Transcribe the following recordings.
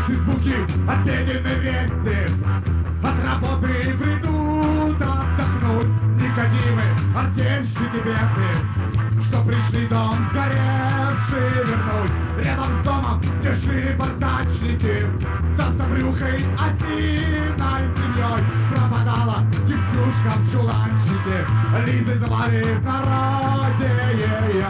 Слышишь звуки обеденной рельсы, от работы придут отдохнуть Никодимы, артельщики бесы, что пришли дом сгоревший вернуть. Рядом с домом, где жили бардачники, толстобрюхой осиной семьей пропадала девчушка в чуланчике. Лизой звали в народе ее.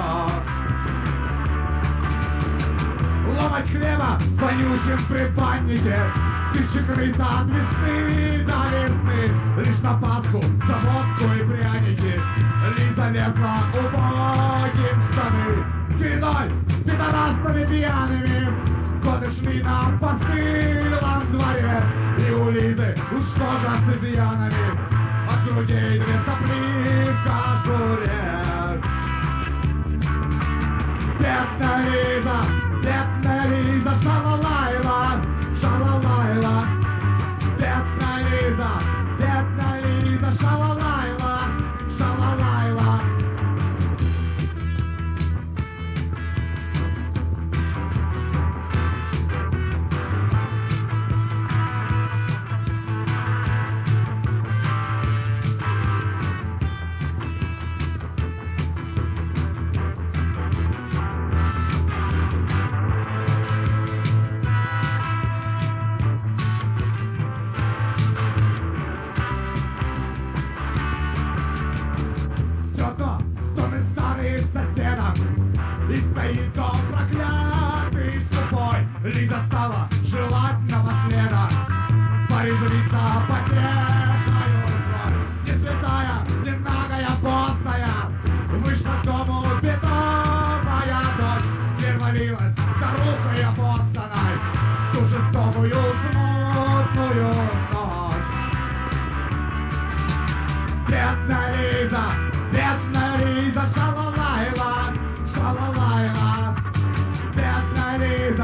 Ломать хлеба в вонючем предбаннике, тысячи крыса от весны до весны. Лишь на Пасху за водку и пряники Лиза лезла убогим в штаны. Свиной, пидорасами пьяными годы шли на постылом дворе, и у Лизы уж кожа с изъянами, от грудей две сопли в кожуре. Бедная Лиза, шалалайла, шалалайла. Бедная Лиза, шалалайла, шалалайла. И стоит дом проклятый слепой. Лиза стала желать напоследок порезвиться потехою рукой. Не святая, не нагая, постная, вышла к дому бедовая дочь. Дверь молилась старухой опостанной ту жестокую смутную ночь. Бедная Лиза, шалалайла, шалалайла. Бедная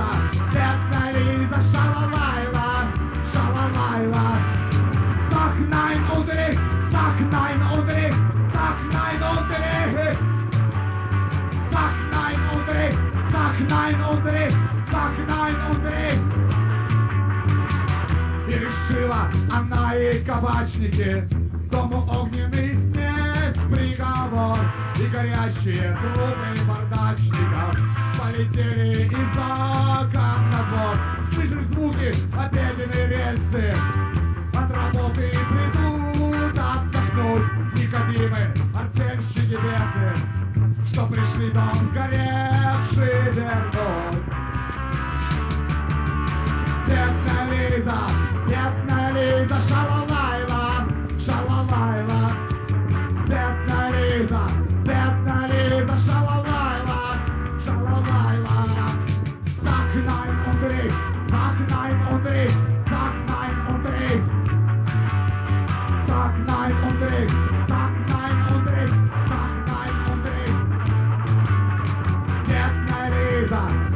Лиза, шалалайла, шалалайла. Sag nein Udrich, sag nein Udrich, sag nein Udrich. Sag nein Udrich, sag nein Udrich, sag nein Udrich. И решила она и кабачники дому огненный снять приговор. И горящие трупы бардачников полетели из окон на двор. Слышишь звуки обеденной рельсы, от работы придут отдохнуть Никодимы, артельщики бесы, что пришли дом сгоревший вернуть. Бедная Лиза, шалалайла, шалалайла. Бедная Лиза, шалалайла, шалалайла. Sag nein Udrich, sag nein Udrich, sag nein Udrich. Sag nein Udrich, sag nein Udrich, sag nein Udrich. Bедная Lisa.